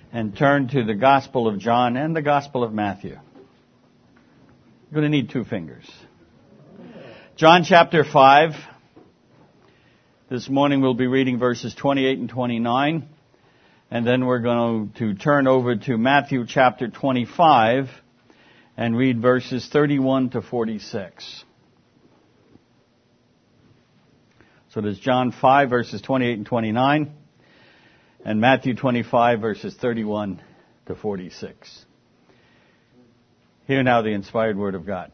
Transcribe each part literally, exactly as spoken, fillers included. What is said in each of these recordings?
and turn to the Gospel of John and the Gospel of Matthew. You're going to need two fingers. John chapter five. This morning we'll be reading verses twenty-eight and twenty-nine. And then we're going to turn over to Matthew chapter twenty-five and read verses thirty-one to forty-six. So there's John five verses twenty-eight and twenty-nine and Matthew twenty-five verses thirty-one to forty-six. Hear now the inspired word of God.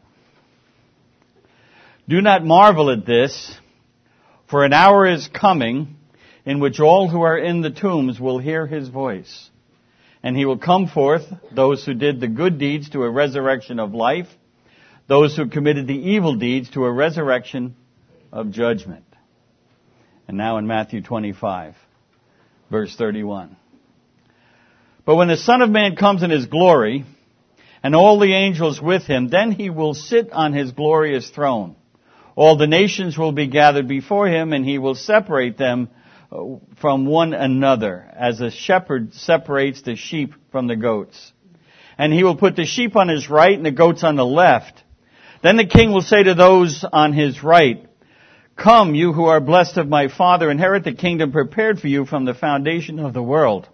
Do not marvel at this, for an hour is coming in which all who are in the tombs will hear his voice. And he will come forth, those who did the good deeds to a resurrection of life, those who committed the evil deeds to a resurrection of judgment. And now in Matthew twenty-five, verse thirty-one. But when the Son of Man comes in his glory, and all the angels with him, then he will sit on his glorious throne. All the nations will be gathered before him, and he will separate them from one another, as a shepherd separates the sheep from the goats. And he will put the sheep on his right and the goats on the left. Then the king will say to those on his right, Come, you who are blessed of my Father, inherit the kingdom prepared for you from the foundation of the world.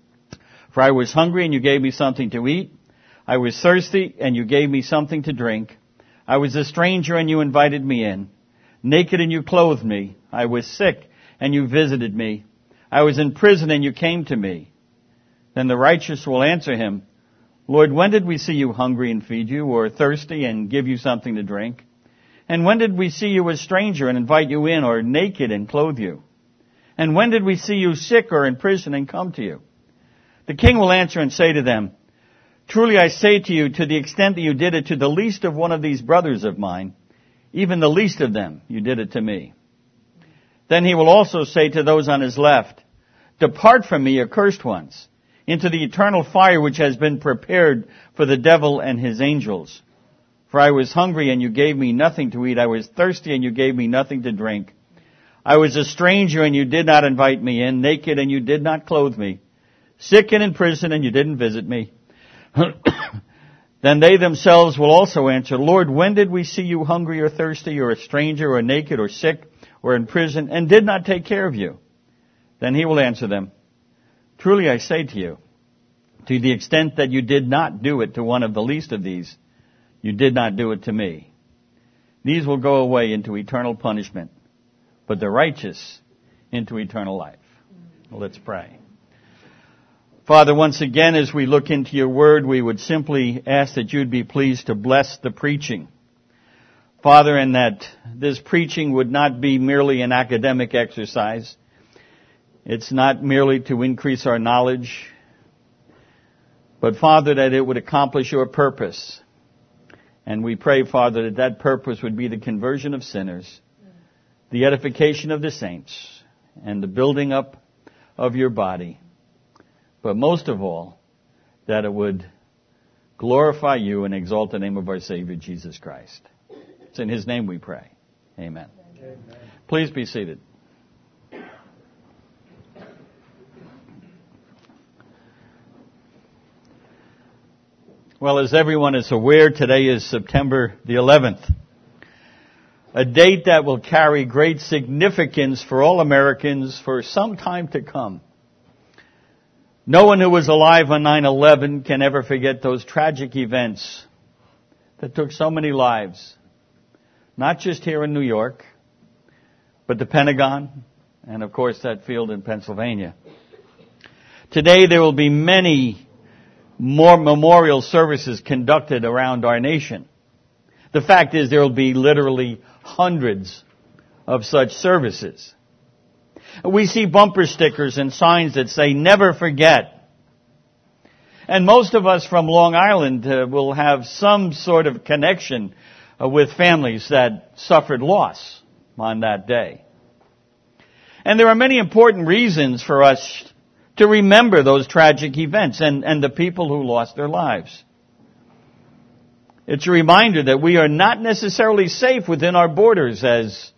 For I was hungry, and you gave me something to eat. I was thirsty, and you gave me something to drink. I was a stranger, and you invited me in. Naked, and you clothed me. I was sick, and you visited me. I was in prison, and you came to me. Then the righteous will answer him, Lord, when did we see you hungry and feed you, or thirsty and give you something to drink? And when did we see you a stranger and invite you in, or naked and clothe you? And when did we see you sick or in prison and come to you? The king will answer and say to them, Truly I say to you, to the extent that you did it to the least of one of these brothers of mine, even the least of them, you did it to me. Then he will also say to those on his left, Depart from me, accursed ones, into the eternal fire which has been prepared for the devil and his angels. For I was hungry, and you gave me nothing to eat. I was thirsty, and you gave me nothing to drink. I was a stranger, and you did not invite me in. Naked, and you did not clothe me. Sick and in prison, and you didn't visit me. Then they themselves will also answer, Lord, when did we see you hungry or thirsty or a stranger or naked or sick or in prison and did not take care of you? Then he will answer them, Truly I say to you, to the extent that you did not do it to one of the least of these, you did not do it to me. These will go away into eternal punishment, but the righteous into eternal life. Well, let's pray. Father, once again, as we look into your word, we would simply ask that you'd be pleased to bless the preaching. Father, and that this preaching would not be merely an academic exercise. It's not merely to increase our knowledge, but Father, that it would accomplish your purpose. And we pray, Father, that that purpose would be the conversion of sinners, the edification of the saints, and the building up of your body. But most of all, that it would glorify you and exalt the name of our Savior, Jesus Christ. It's in his name we pray. Amen. Amen. Please be seated. Well, as everyone is aware, today is September the eleventh, a date that will carry great significance for all Americans for some time to come. No one who was alive on nine eleven can ever forget those tragic events that took so many lives, not just here in New York, but the Pentagon, and of course that field in Pennsylvania. Today there will be many more memorial services conducted around our nation. The fact is there will be literally hundreds of such services. We see bumper stickers and signs that say, never forget. And most of us from Long Island uh, will have some sort of connection uh, with families that suffered loss on that day. And there are many important reasons for us to remember those tragic events and, and the people who lost their lives. It's a reminder that we are not necessarily safe within our borders, as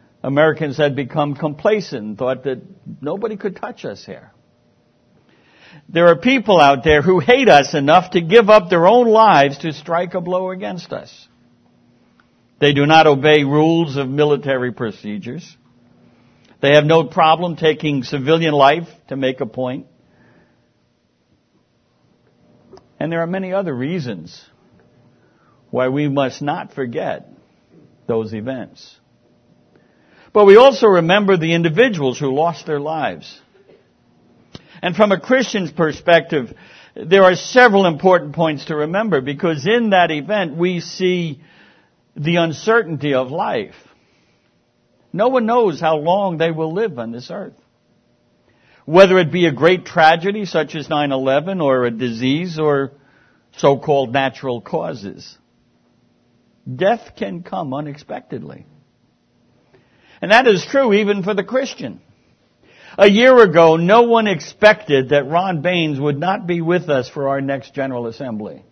Americans had become complacent and thought that nobody could touch us here. there are people out there who hate us enough to give up their own lives to strike a blow against us. They do not obey rules of military procedures. They have no problem taking civilian life to make a point. And there are many other reasons why we must not forget those events. But we also remember the individuals who lost their lives. And from a Christian's perspective, there are several important points to remember, because in that event we see the uncertainty of life. No one knows how long they will live on this earth. Whether it be a great tragedy such as nine eleven, or a disease, or so-called natural causes. Death can come unexpectedly. And that is true even for the Christian. A year ago, no one expected that Ron Baines would not be with us for our next General Assembly.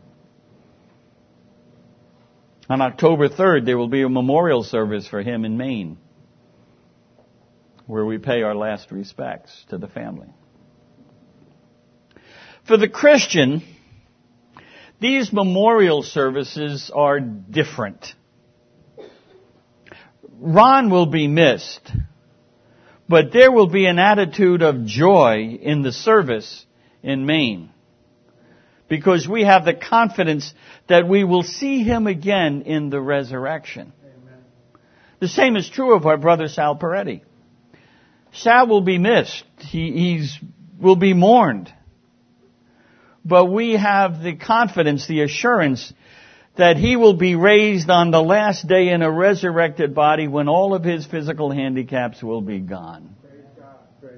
On October third, there will be a memorial service for him in Maine, where we pay our last respects to the family. For the Christian, these memorial services are different. Ron will be missed, but there will be an attitude of joy in the service in Maine, because we have the confidence that we will see him again in the resurrection. Amen. The same is true of our brother Sal Peretti. Sal will be missed. He he's, will be mourned. But we have the confidence, the assurance, that he will be raised on the last day in a resurrected body when all of his physical handicaps will be gone. Praise God. Praise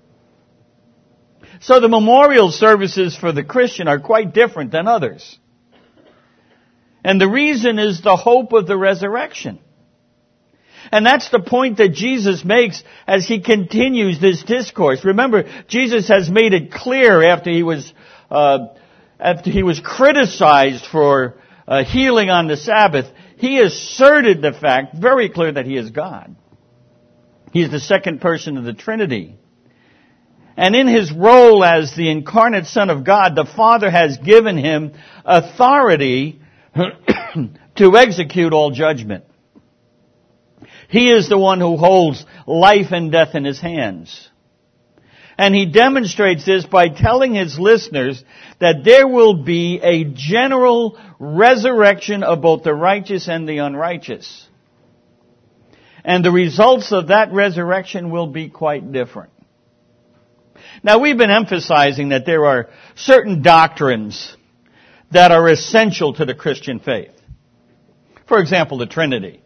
God. So the memorial services for the Christian are quite different than others. And the reason is the hope of the resurrection. And that's the point that Jesus makes as he continues this discourse. Remember, Jesus has made it clear after he was uh, after he was criticized for uh, healing on the Sabbath. He asserted the fact very clear that he is God. He is the second person of the Trinity. And in his role as the incarnate Son of God, the Father has given him authority to execute all judgment. He is the one who holds life and death in his hands. And he demonstrates this by telling his listeners that there will be a general resurrection of both the righteous and the unrighteous. And the results of that resurrection will be quite different. Now, we've been emphasizing that there are certain doctrines that are essential to the Christian faith. For example, the Trinity.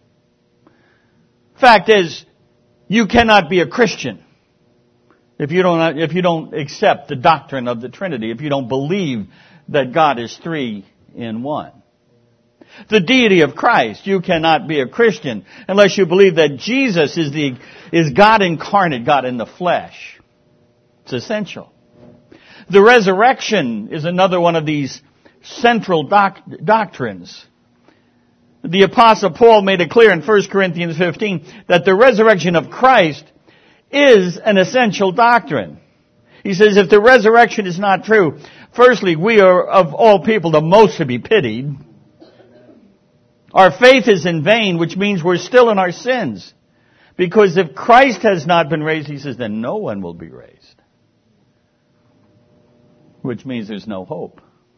Fact is, you cannot be a Christian if you don't if you don't accept the doctrine of the Trinity, if you don't believe that God is three in one. The deity of Christ. You cannot be a Christian unless you believe that Jesus is the is God incarnate, God in the flesh. It's essential. The resurrection is another one of these central doc- doctrines. The Apostle Paul made it clear in First Corinthians fifteen that the resurrection of Christ is an essential doctrine. He says if the resurrection is not true, firstly, we are of all people the most to be pitied. Our faith is in vain, which means we're still in our sins. Because if Christ has not been raised, he says, then no one will be raised. Which means there's no hope.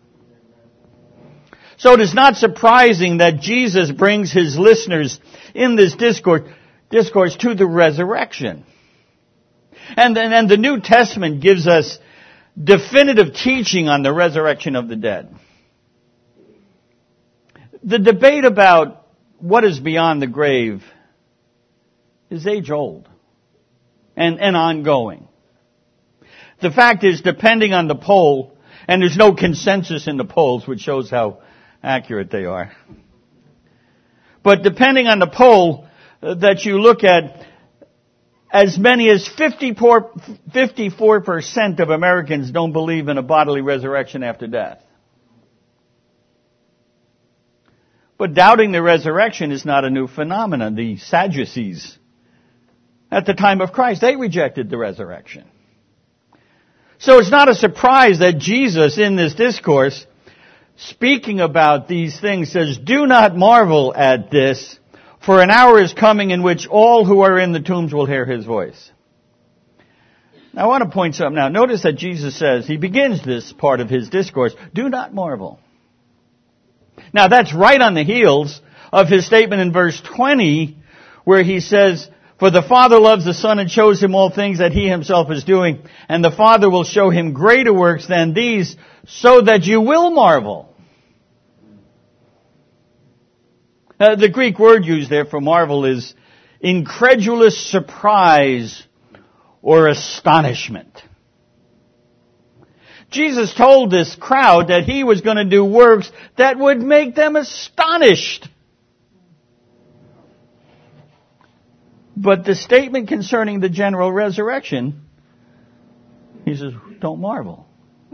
So it is not surprising that Jesus brings his listeners in this discourse, discourse to the resurrection. And then and the New Testament gives us definitive teaching on the resurrection of the dead. The debate about what is beyond the grave is age old and, and ongoing. The fact is, depending on the poll, and there's no consensus in the polls, which shows how accurate they are. But depending on the poll that you look at, as many as fifty-four, fifty-four percent of Americans don't believe in a bodily resurrection after death. But doubting the resurrection is not a new phenomenon. The Sadducees, at the time of Christ, they rejected the resurrection. So it's not a surprise that Jesus in this discourse, speaking about these things, says, "Do not marvel at this, for an hour is coming in which all who are in the tombs will hear his voice." Now I want to point something out. Notice that Jesus says, he begins this part of his discourse, "Do not marvel." Now that's right on the heels of his statement in verse twenty, where he says, "For the Father loves the Son and shows him all things that he himself is doing, and the Father will show him greater works than these, so that you will marvel." Uh, the Greek word used there for marvel is incredulous surprise or astonishment. Jesus told this crowd that he was going to do works that would make them astonished. But the statement concerning the general resurrection, he says, don't marvel.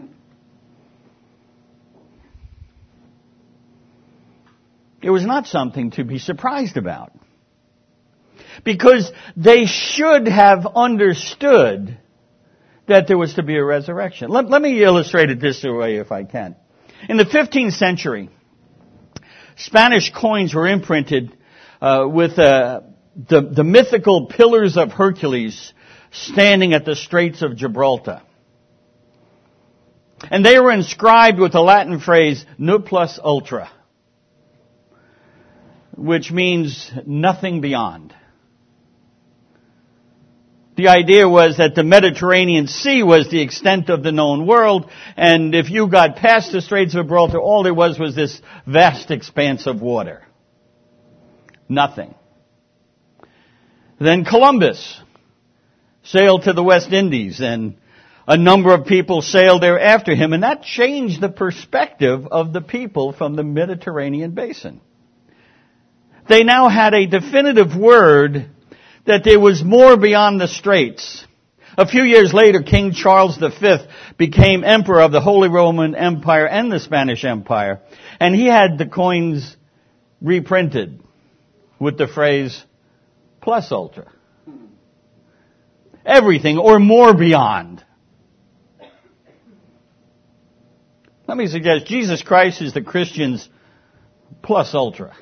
It was not something to be surprised about. Because they should have understood that there was to be a resurrection. Let, let me illustrate it this way if I can. In the fifteenth century, Spanish coins were imprinted uh, with uh, the, the mythical pillars of Hercules standing at the Straits of Gibraltar. And they were inscribed with the Latin phrase, "Ne plus ultra," which means nothing beyond. The idea was that the Mediterranean Sea was the extent of the known world, and if you got past the Straits of Gibraltar, all there was was this vast expanse of water. Nothing. Then Columbus sailed to the West Indies, and a number of people sailed there after him, and that changed the perspective of the people from the Mediterranean basin. They now had a definitive word that there was more beyond the straits. A few years later, King Charles the Fifth became emperor of the Holy Roman Empire and the Spanish Empire, and he had the coins reprinted with the phrase plus ultra. Everything or more beyond. Let me suggest Jesus Christ is the Christian's plus ultra.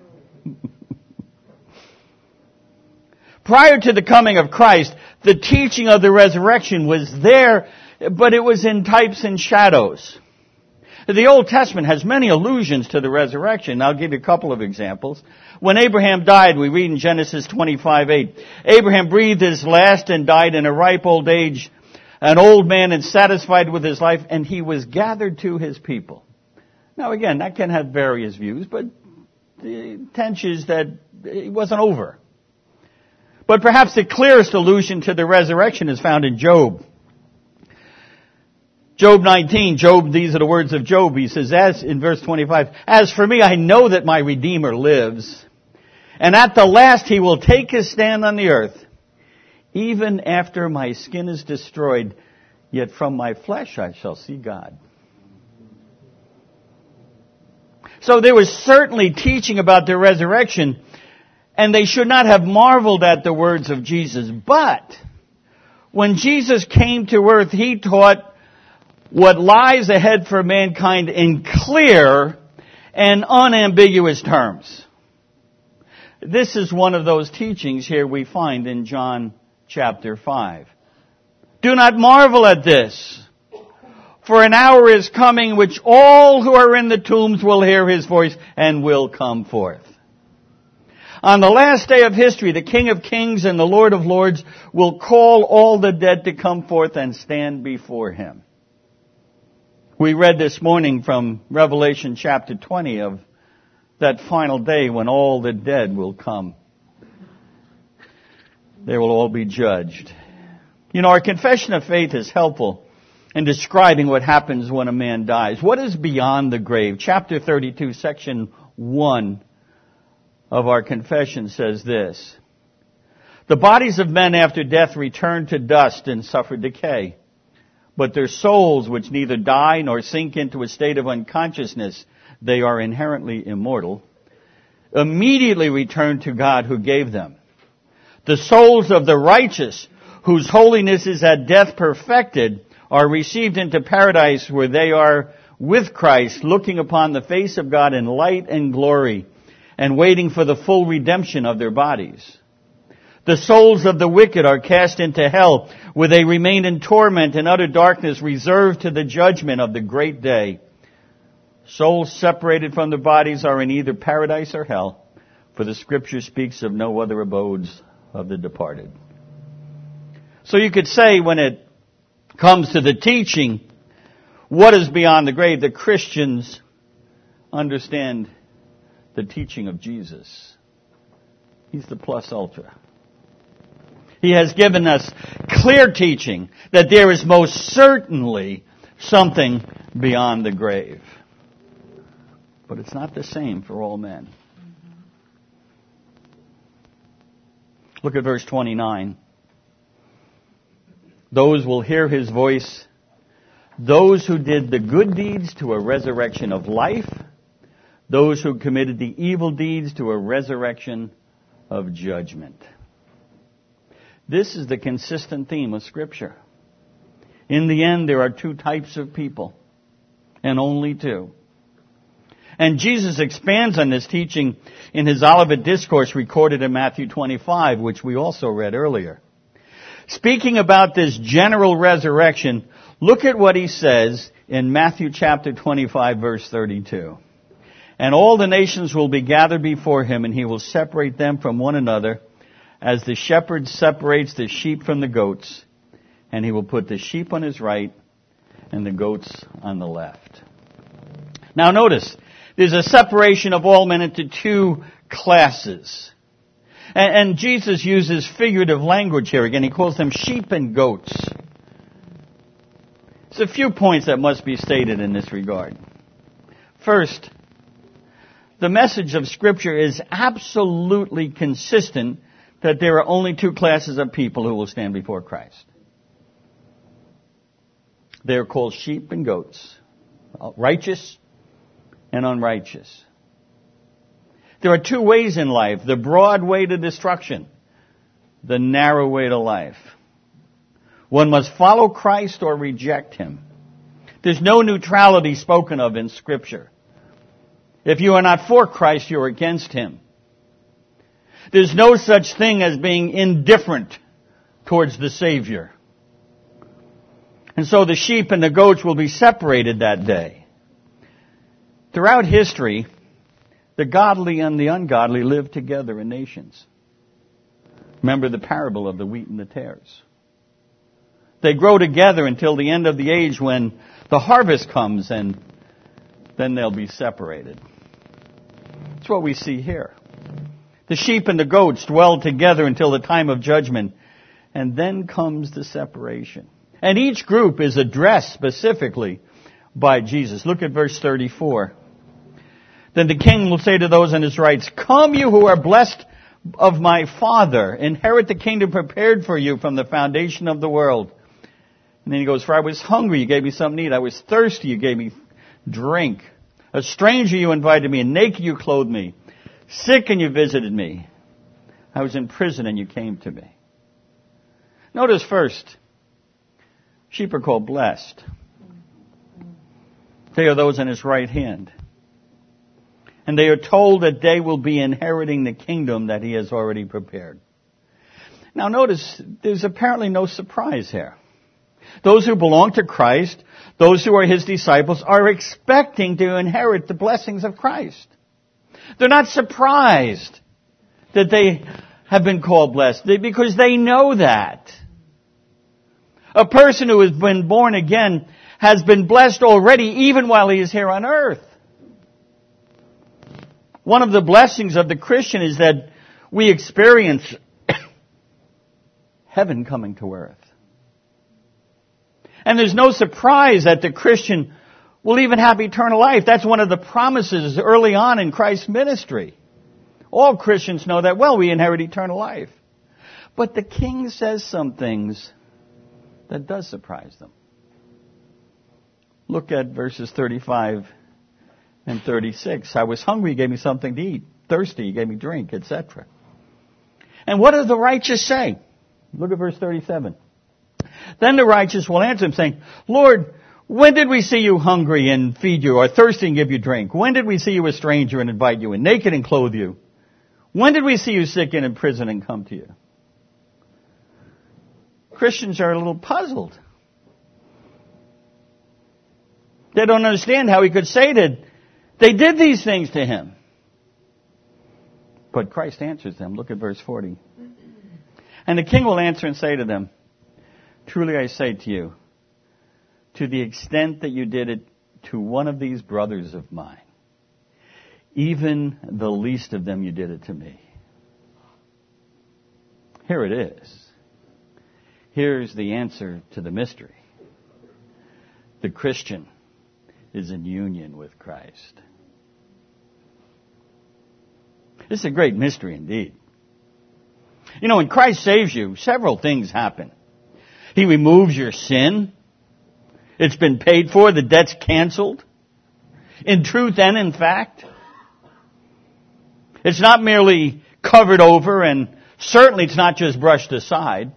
Prior to the coming of Christ, the teaching of the resurrection was there, but it was in types and shadows. The Old Testament has many allusions to the resurrection. I'll give you a couple of examples. When Abraham died, we read in Genesis twenty-five eight, Abraham breathed his last and died in a ripe old age, an old man and satisfied with his life, and he was gathered to his people. Now again, that can have various views, but the intent is that it wasn't over. But perhaps the clearest allusion to the resurrection is found in Job. Job nineteen, Job, these are the words of Job. He says, as in verse twenty-five, "As for me, I know that my Redeemer lives, and at the last he will take his stand on the earth. Even after my skin is destroyed, yet from my flesh I shall see God." So there was certainly teaching about the resurrection, and they should not have marveled at the words of Jesus. But when Jesus came to earth, he taught what lies ahead for mankind in clear and unambiguous terms. This is one of those teachings here we find in John chapter five. "Do not marvel at this, for an hour is coming which all who are in the tombs will hear his voice and will come forth." On the last day of history, the King of Kings and the Lord of Lords will call all the dead to come forth and stand before him. We read this morning from Revelation chapter twenty of that final day when all the dead will come. They will all be judged. You know, our confession of faith is helpful in describing what happens when a man dies. What is beyond the grave? Chapter thirty-two, section one of our confession says this: "The bodies of men after death return to dust and suffer decay. But their souls, which neither die nor sink into a state of unconsciousness, they are inherently immortal, immediately return to God who gave them. The souls of the righteous, whose holiness is at death perfected, are received into paradise where they are with Christ, looking upon the face of God in light and glory and waiting for the full redemption of their bodies. The souls of the wicked are cast into hell, where they remain in torment and utter darkness, reserved to the judgment of the great day. Souls separated from their bodies are in either paradise or hell, for the Scripture speaks of no other abodes of the departed. So you could say, when it comes to the teaching, what is beyond the grave, the Christians understand the teaching of Jesus. He's the plus ultra. He has given us clear teaching that there is most certainly something beyond the grave. But it's not the same for all men. Look at verse twenty-nine. Those will hear his voice, those who did the good deeds to a resurrection of life, those who committed the evil deeds to a resurrection of judgment. This is the consistent theme of Scripture. In the end, there are two types of people, and only two. And Jesus expands on this teaching in his Olivet Discourse recorded in Matthew twenty-five, which we also read earlier. Speaking about this general resurrection, look at what he says in Matthew chapter twenty-five, verse thirty-two. And all the nations will be gathered before him, and he will separate them from one another, as the shepherd separates the sheep from the goats, and he will put the sheep on his right and the goats on the left. Now notice, there's a separation of all men into two classes. And, and Jesus uses figurative language here. Again, he calls them sheep and goats. There's a few points that must be stated in this regard. First, the message of Scripture is absolutely consistent that there are only two classes of people who will stand before Christ. They are called sheep and goats, righteous and unrighteous. There are two ways in life, the broad way to destruction, the narrow way to life. One must follow Christ or reject him. There's no neutrality spoken of in Scripture. If you are not for Christ, you're against him. There's no such thing as being indifferent towards the Savior. And so the sheep and the goats will be separated that day. Throughout history, the godly and the ungodly live together in nations. Remember the parable of the wheat and the tares. They grow together until the end of the age when the harvest comes, and then they'll be separated. That's what we see here. The sheep and the goats dwell together until the time of judgment, and then comes the separation. And each group is addressed specifically by Jesus. Look at verse thirty-four. Then the king will say to those on his rights, "Come, you who are blessed of my Father, inherit the kingdom prepared for you from the foundation of the world." And then he goes, "For I was hungry, you gave me something to eat. I was thirsty, you gave me drink. A stranger, you invited me, and naked, you clothed me. Sick, and you visited me. I was in prison, and you came to me." Notice first, sheep are called blessed. They are those in his right hand. And they are told that they will be inheriting the kingdom that he has already prepared. Now notice, there's apparently no surprise here. Those who belong to Christ, those who are his disciples, are expecting to inherit the blessings of Christ. They're not surprised that they have been called blessed, because they know that. A person who has been born again has been blessed already, even while he is here on earth. One of the blessings of the Christian is that we experience heaven coming to earth. And there's no surprise that the Christian will even have eternal life. That's one of the promises early on in Christ's ministry. All Christians know that well. We inherit eternal life. But the king says some things that does surprise them. Look at verses thirty-five and thirty-six. I was hungry, you gave me something to eat. Thirsty, you gave me drink, et cetera. And what does the righteous say? Look at verse thirty-seven. Then the righteous will answer him saying, Lord, when did we see you hungry and feed you, or thirsty and give you drink? When did we see you a stranger and invite you, and naked and clothe you? When did we see you sick and in prison and come to you? Christians are a little puzzled. They don't understand how he could say that they did these things to him. But Christ answers them. Look at verse forty. And the king will answer and say to them, truly I say to you, to the extent that you did it to one of these brothers of mine, even the least of them you did it to me. Here it is. Here's the answer to the mystery. The Christian is in union with Christ. This is a great mystery indeed. You know, when Christ saves you, several things happen. He removes your sin. It's been paid for. The debt's canceled. In truth and in fact. It's not merely covered over, and certainly it's not just brushed aside.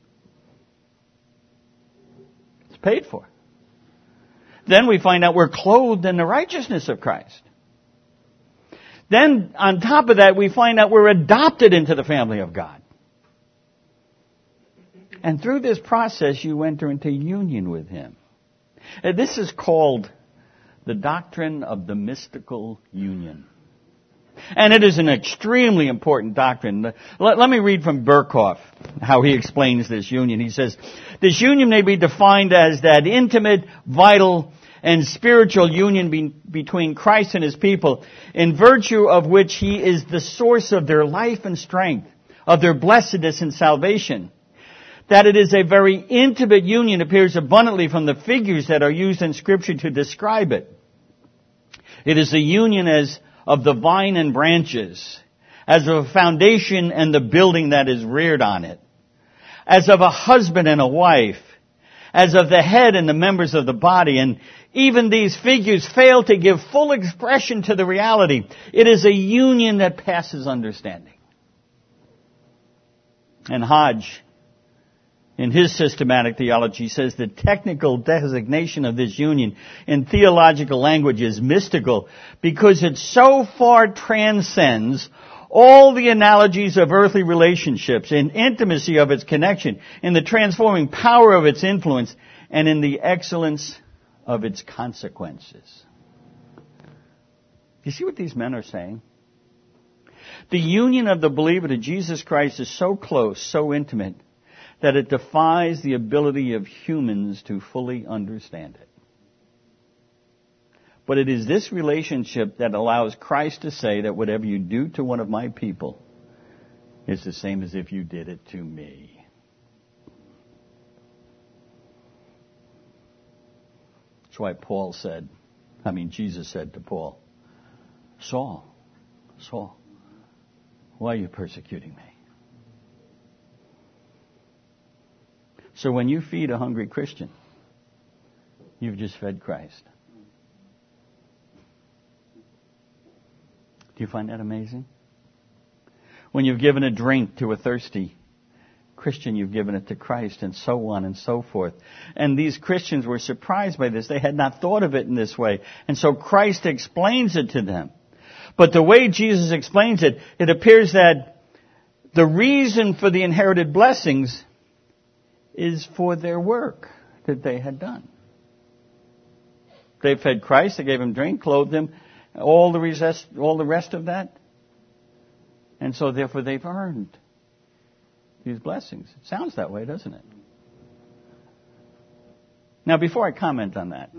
It's paid for. Then we find out we're clothed in the righteousness of Christ. Then, on top of that, we find out we're adopted into the family of God. And through this process, you enter into union with Him. And this is called the doctrine of the mystical union. And it is an extremely important doctrine. Let, let me read from Berkhoff how he explains this union. He says, this union may be defined as that intimate, vital, and spiritual union be, between Christ and His people, in virtue of which He is the source of their life and strength, of their blessedness and salvation. That it is a very intimate union appears abundantly from the figures that are used in Scripture to describe it. It is a union as of the vine and branches, as of a foundation and the building that is reared on it, as of a husband and a wife, as of the head and the members of the body. And even these figures fail to give full expression to the reality. It is a union that passes understanding. And Hodge, in his systematic theology, says the technical designation of this union in theological language is mystical because it so far transcends all the analogies of earthly relationships, in intimacy of its connection, in the transforming power of its influence, and in the excellence of its consequences. You see what these men are saying? The union of the believer to Jesus Christ is so close, so intimate, that it defies the ability of humans to fully understand it. But it is this relationship that allows Christ to say that whatever you do to one of my people is the same as if you did it to me. That's why Paul said, I mean Jesus said to Paul, Saul, Saul, why are you persecuting me? So when you feed a hungry Christian, you've just fed Christ. Do you find that amazing? When you've given a drink to a thirsty Christian, you've given it to Christ, and so on and so forth. And these Christians were surprised by this. They had not thought of it in this way. And so Christ explains it to them. But the way Jesus explains it, it appears that the reason for the inherited blessings is for their work that they had done. They fed Christ, they gave Him drink, clothed Him, all the rest, all the rest of that. And so therefore they've earned these blessings. It sounds that way, doesn't it? Now before I comment on that,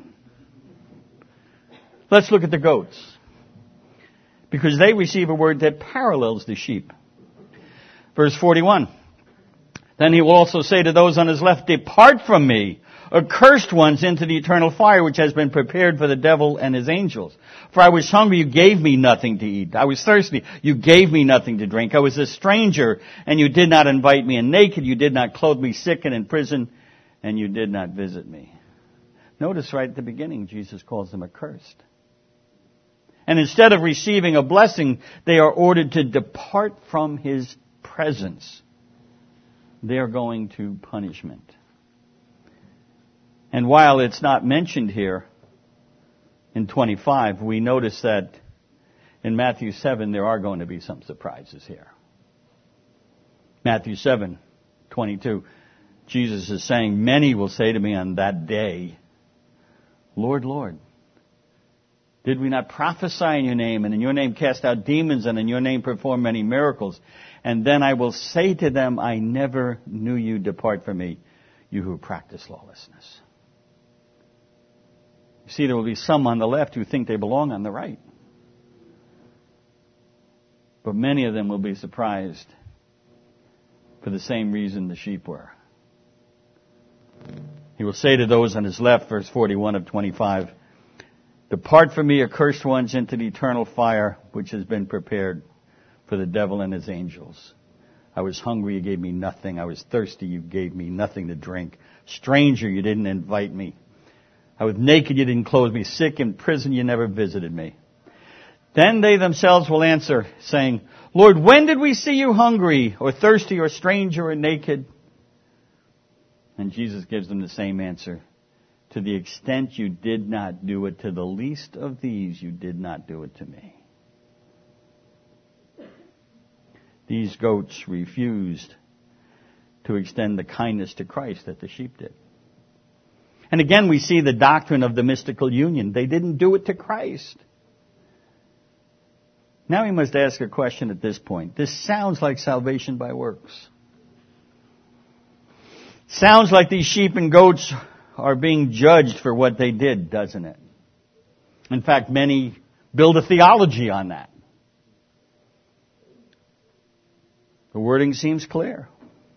let's look at the goats. Because they receive a word that parallels the sheep. Verse forty-one. Then He will also say to those on His left, depart from me, accursed ones, into the eternal fire which has been prepared for the devil and his angels. For I was hungry, you gave me nothing to eat. I was thirsty, you gave me nothing to drink. I was a stranger, and you did not invite me. And naked, you did not clothe me. Sick and in prison, and you did not visit me. Notice right at the beginning, Jesus calls them accursed. And instead of receiving a blessing, they are ordered to depart from His presence. They are going to punishment. And while it's not mentioned here in twenty-five, we notice that in Matthew seven there are going to be some surprises here. Matthew seven twenty-two, Jesus is saying, many will say to me on that day, Lord, Lord, did we not prophesy in your name, and in your name cast out demons, and in your name perform many miracles? And then I will say to them, I never knew you. Depart from me, you who practice lawlessness. You see, there will be some on the left who think they belong on the right. But many of them will be surprised for the same reason the sheep were. He will say to those on his left, verse forty-one of twenty-five, depart from me, accursed ones, into the eternal fire which has been prepared for the devil and his angels. I was hungry, you gave me nothing. I was thirsty, you gave me nothing to drink. Stranger, you didn't invite me. I was naked, you didn't clothe me. Sick, in prison, you never visited me. Then they themselves will answer, saying, Lord, when did we see you hungry, or thirsty, or stranger, or naked? And Jesus gives them the same answer. To the extent you did not do it to the least of these, you did not do it to me. These goats refused to extend the kindness to Christ that the sheep did. And again, we see the doctrine of the mystical union. They didn't do it to Christ. Now we must ask a question at this point. This sounds like salvation by works. Sounds like these sheep and goats are being judged for what they did, doesn't it? In fact, many build a theology on that. The wording seems clear.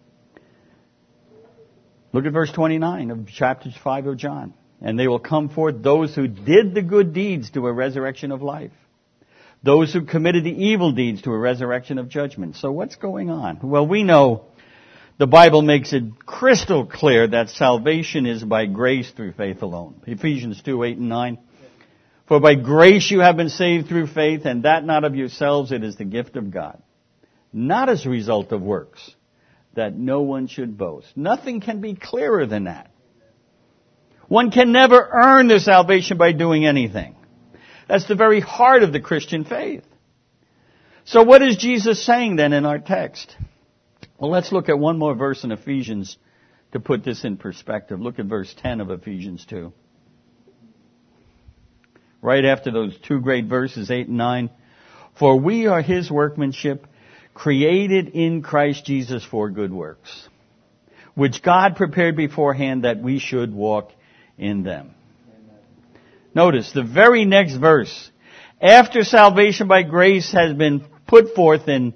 Look at verse twenty-nine of chapter five of John. And they will come forth those who did the good deeds to a resurrection of life. Those who committed the evil deeds to a resurrection of judgment. So what's going on? Well, we know the Bible makes it crystal clear that salvation is by grace through faith alone. Ephesians two, eight and nine. For by grace you have been saved through faith, and that not of yourselves, it is the gift of God. Not as a result of works, that no one should boast. Nothing can be clearer than that. One can never earn their salvation by doing anything. That's the very heart of the Christian faith. So what is Jesus saying then in our text? Well, let's look at one more verse in Ephesians to put this in perspective. Look at verse ten of Ephesians two. Right after those two great verses, eight and nine. For we are His workmanship, created in Christ Jesus for good works, which God prepared beforehand that we should walk in them. Amen. Notice the very next verse. After salvation by grace has been put forth in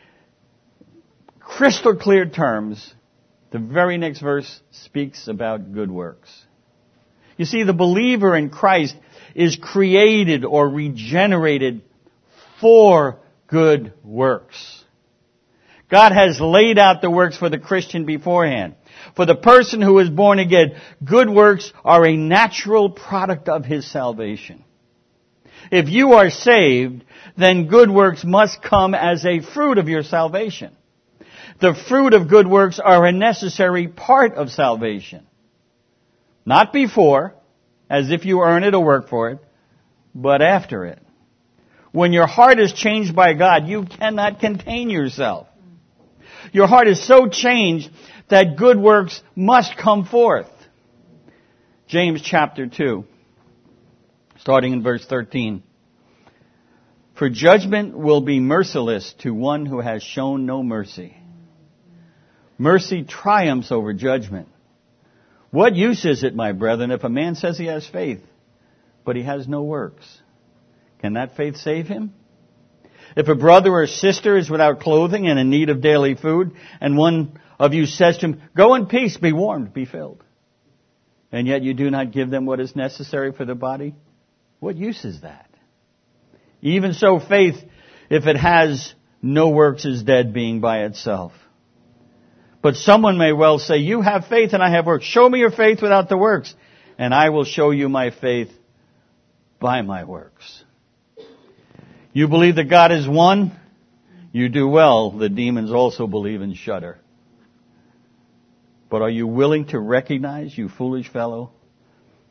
crystal clear terms, the very next verse speaks about good works. You see, the believer in Christ is created or regenerated for good works. God has laid out the works for the Christian beforehand. For the person who is born again, good works are a natural product of his salvation. If you are saved, then good works must come as a fruit of your salvation. The fruit of good works are a necessary part of salvation. Not before, as if you earn it or work for it, but after it. When your heart is changed by God, you cannot contain yourself. Your heart is so changed that good works must come forth. James chapter two, starting in verse thirteen. For judgment will be merciless to one who has shown no mercy. Mercy triumphs over judgment. What use is it, my brethren, if a man says he has faith, but he has no works? Can that faith save him? If a brother or sister is without clothing and in need of daily food, and one of you says to him, go in peace, be warmed, be filled, and yet you do not give them what is necessary for the body, what use is that? Even so, faith, if it has no works, is dead, being by itself. But someone may well say, you have faith and I have works. Show me your faith without the works, and I will show you my faith by my works. You believe that God is one? You do well. The demons also believe and shudder. But are you willing to recognize, you foolish fellow,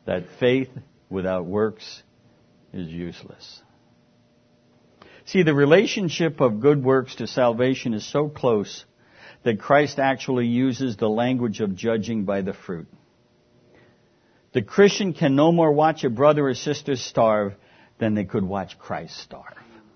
that faith without works is useless. See, the relationship of good works to salvation is so close that Christ actually uses the language of judging by the fruit. The Christian can no more watch a brother or sister starve than they could watch Christ starve.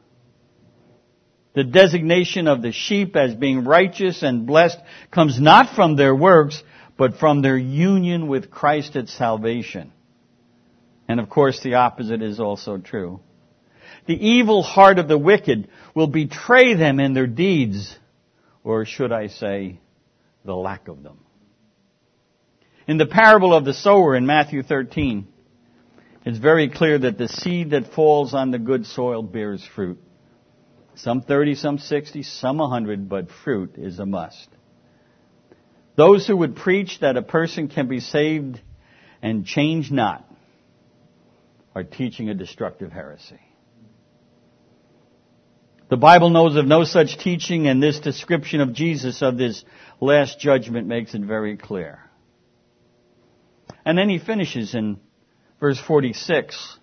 The designation of the sheep as being righteous and blessed comes not from their works, but from their union with Christ at salvation. And of course, the opposite is also true. The evil heart of the wicked will betray them in their deeds, or should I say, the lack of them. In the parable of the sower in Matthew thirteen, it's very clear that the seed that falls on the good soil bears fruit. Some thirty, some sixty, some a hundred, but fruit is a must. Those who would preach that a person can be saved and change not are teaching a destructive heresy. The Bible knows of no such teaching, and this description of Jesus of this last judgment makes it very clear. And then he finishes in verse forty-six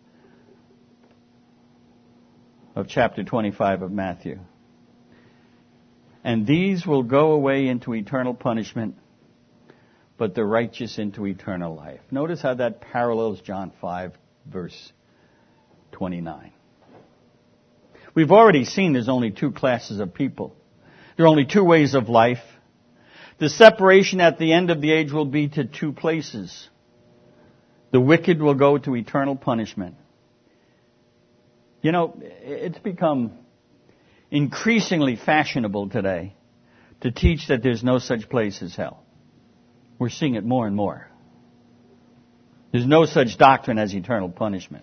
of chapter twenty-five of Matthew. And these will go away into eternal punishment, but the righteous into eternal life. Notice how that parallels John five, verse twenty-nine. We've already seen there's only two classes of people. There are only two ways of life. The separation at the end of the age will be to two places. The wicked will go to eternal punishment. You know, it's become increasingly fashionable today to teach that there's no such place as hell. We're seeing it more and more. There's no such doctrine as eternal punishment.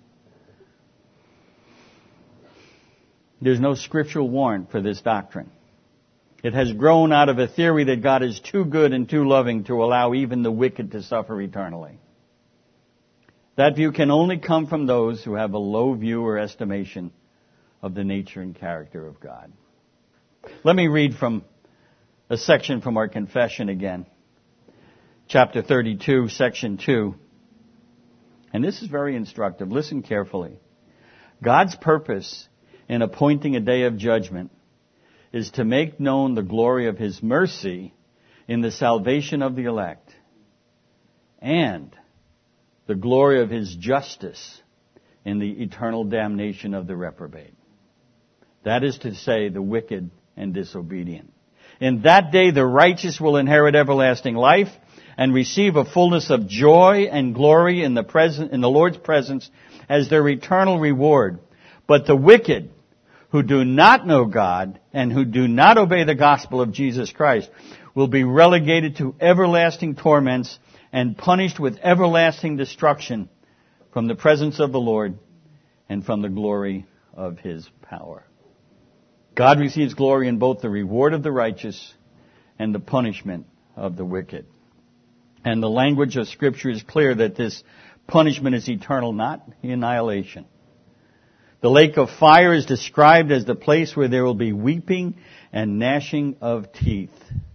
There's no scriptural warrant for this doctrine. It has grown out of a theory that God is too good and too loving to allow even the wicked to suffer eternally. That view can only come from those who have a low view or estimation of the nature and character of God. Let me read from a section from our confession again. Chapter thirty-two, section two. And this is very instructive. Listen carefully. God's purpose in appointing a day of judgment is to make known the glory of His mercy in the salvation of the elect and the glory of His justice in the eternal damnation of the reprobate. That is to say, the wicked and disobedient. In that day, the righteous will inherit everlasting life and receive a fullness of joy and glory in the present, in the Lord's presence as their eternal reward. But the wicked, who do not know God and who do not obey the gospel of Jesus Christ, will be relegated to everlasting torments and punished with everlasting destruction from the presence of the Lord and from the glory of His power. God receives glory in both the reward of the righteous and the punishment of the wicked. And the language of Scripture is clear that this punishment is eternal, not annihilation. The lake of fire is described as the place where there will be weeping and gnashing of teeth.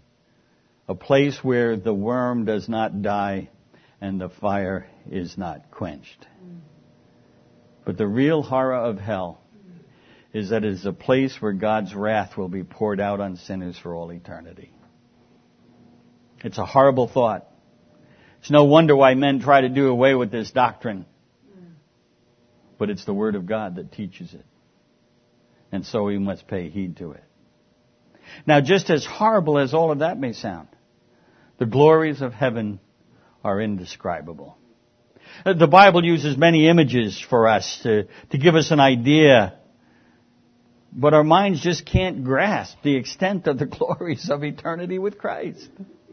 A place where the worm does not die and the fire is not quenched. But the real horror of hell is that it is a place where God's wrath will be poured out on sinners for all eternity. It's a horrible thought. It's no wonder why men try to do away with this doctrine. But it's the Word of God that teaches it. And so we must pay heed to it. Now, just as horrible as all of that may sound, the glories of heaven are indescribable. The Bible uses many images for us to, to give us an idea, but our minds just can't grasp the extent of the glories of eternity with Christ.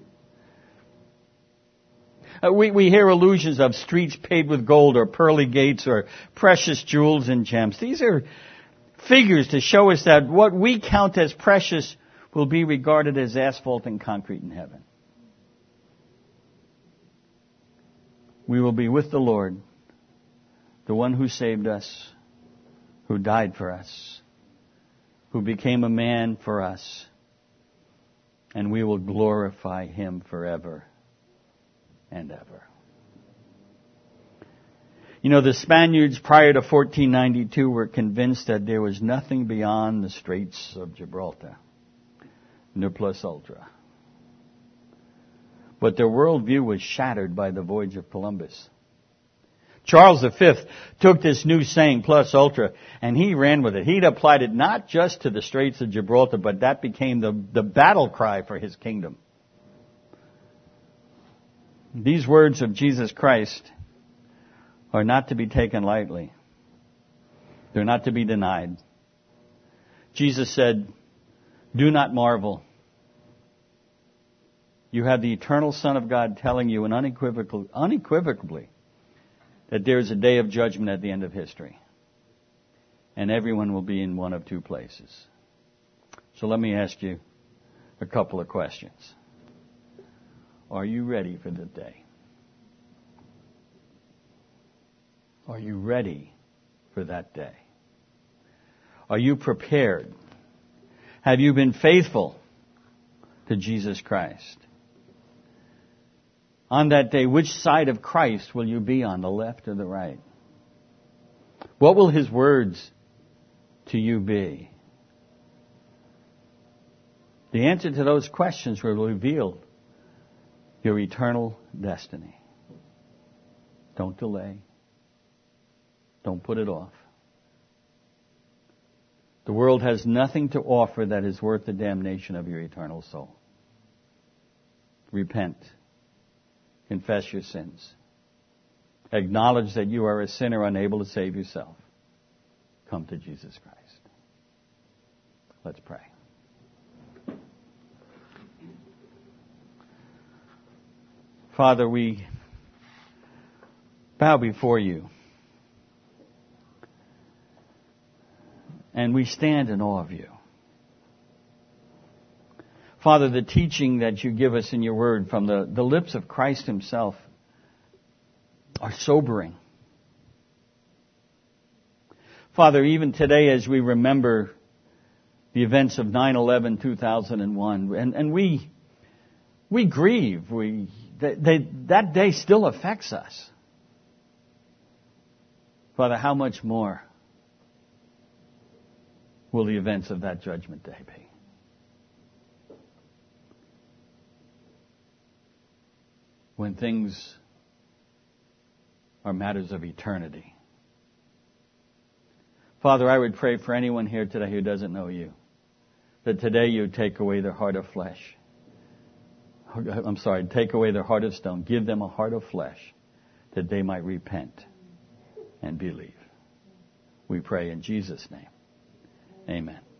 Uh, we, we hear allusions of streets paved with gold or pearly gates or precious jewels and gems. These are figures to show us that what we count as precious will be regarded as asphalt and concrete in heaven. We will be with the Lord, the one who saved us, who died for us, who became a man for us, and we will glorify Him forever and ever. You know, the Spaniards prior to fourteen ninety-two were convinced that there was nothing beyond the Straits of Gibraltar. Ne plus ultra. But their worldview was shattered by the voyage of Columbus. Charles the Fifth took this new saying, plus ultra, and he ran with it. He'd applied it not just to the Straits of Gibraltar, but that became the, the battle cry for his kingdom. These words of Jesus Christ are not to be taken lightly. They're not to be denied. Jesus said, "Do not marvel. You have the eternal Son of God telling you unequivocal, unequivocally that there is a day of judgment at the end of history. And everyone will be in one of two places." So let me ask you a couple of questions. Are you ready for the day? Are you ready for that day? Are you prepared? Have you been faithful to Jesus Christ? On that day, which side of Christ will you be on, the left or the right? What will His words to you be? The answer to those questions will reveal your eternal destiny. Don't delay. Don't put it off. The world has nothing to offer that is worth the damnation of your eternal soul. Repent. Confess your sins. Acknowledge that you are a sinner unable to save yourself. Come to Jesus Christ. Let's pray. Father, we bow before you. And we stand in awe of you. Father, the teaching that you give us in your word from the, the lips of Christ Himself are sobering. Father, even today as we remember the events of nine eleven two thousand one, and, and we we grieve, we they, they, that day still affects us. Father, how much more will the events of that judgment day be? When things are matters of eternity. Father, I would pray for anyone here today who doesn't know you, that today you take away their heart of flesh. I'm sorry, take away their heart of stone. Give them a heart of flesh that they might repent and believe. We pray in Jesus' name. Amen.